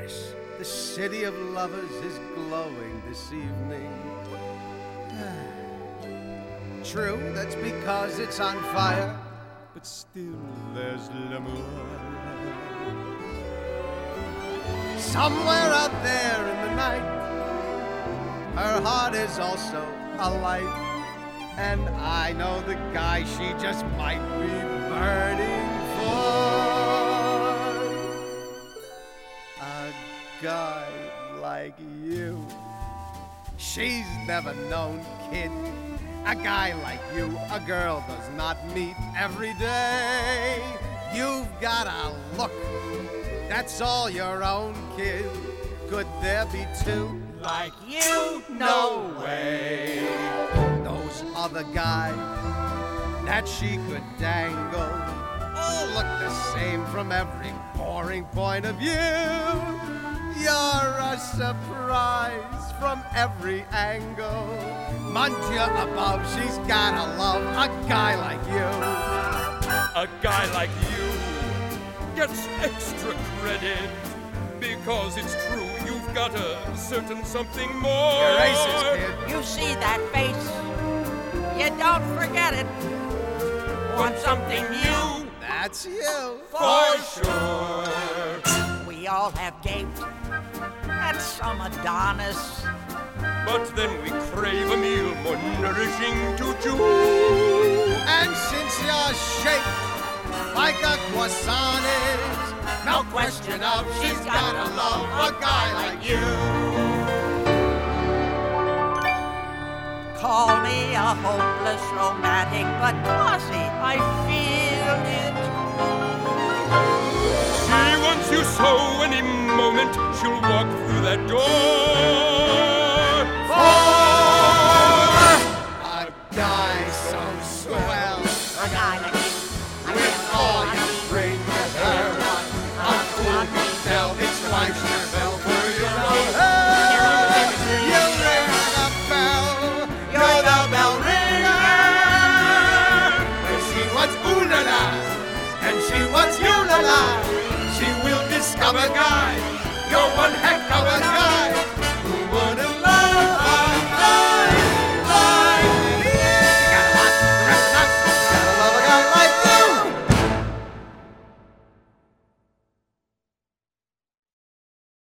Paris, the city of lovers, is glowing this evening. True, that's because it's on fire, but still there's l'amour. Somewhere out there in the night, her heart is also alight, and I know the guy she just might be burning for. A guy like you. She's never known, kid. A guy like you, a girl does not meet every day. You've got a look that's all your own, kid. Could there be two like you? No way. Those other guys that she could dangle all look the same from every boring point of view. You're a surprise from every angle. Monsieur above, she's gotta love a guy like you. A guy like you gets extra credit because it's true you've got a certain something more. You're racist, kid. You see that face? You don't forget it. Want something new? That's you. For sure. We all have gape and some Adonis. But then we crave a meal more nourishing to chew. And since you're shaped like a croissant is, no question of she's gotta love a guy like you. Call me a hopeless romantic, but bossy, I feel it. She wants you so any moment she'll walk through that door. A guy so swell, A guy like you. with all you bring to her, how cool you tell his wife she fell for your own. You ring the bell, you're the bell ringer. When she wants ooh la la, and she wants you la la, she will discover, guy, you're one heck